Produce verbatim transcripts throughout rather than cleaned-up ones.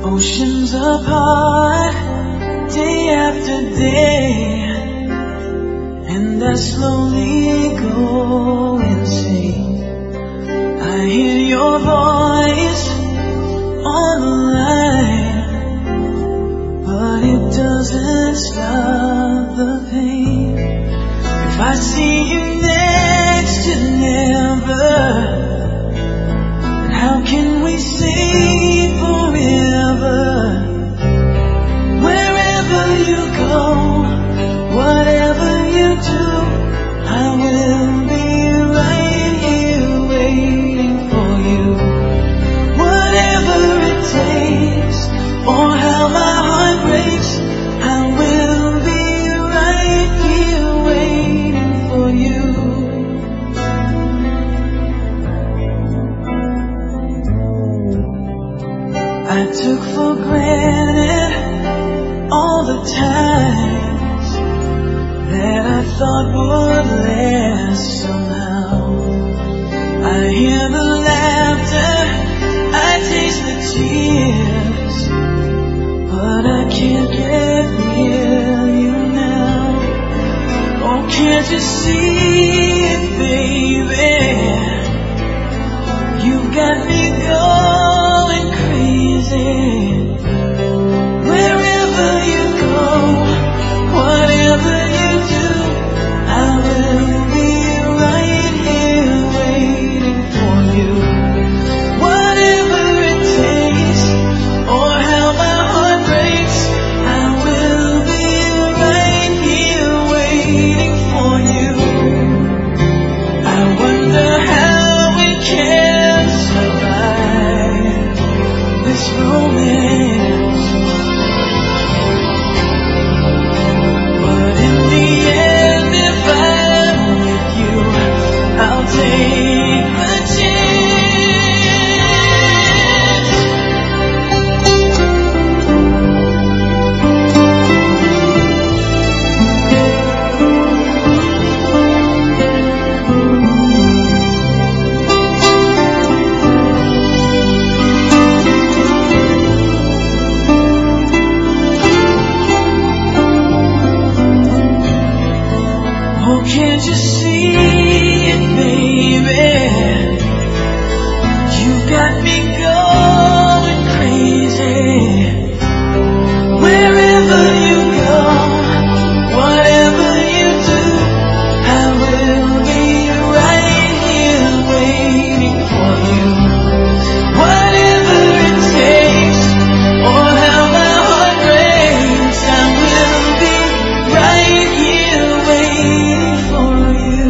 Oceans apart, day after day, and I slowly go insane. I hear your voice on the line, but it doesn't stop the pain. If I see you next to never, then how can we say forever? Wherever you go, whatever you do, I will be right here waiting for you. Whatever it takes, or how my heart breaks, I will be right here waiting for you. I took for granted all the times that I thought would last somehow. I hear the laughter, I taste the tears, but I can't get near you now. Oh, can't you see it, baby? You've got me going crazy. Wherever you go, whatever you do, I will be right here waiting for you. Whatever it takes, or how my heart breaks, I will be right here waiting for you. I wonder how we can survive this romance, but in the end, if I'm with you, I'll take the chance. Oh, can't you see it, baby? You got me going crazy. Wherever you go, whatever you do, I will be right here waiting for you. Whatever it takes, or how my heart breaks, I will be right here waiting for you.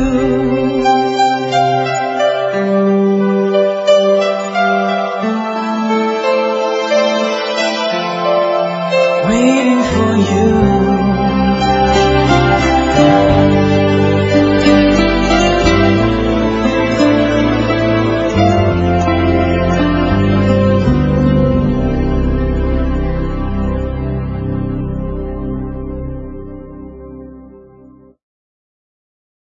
Waiting for you.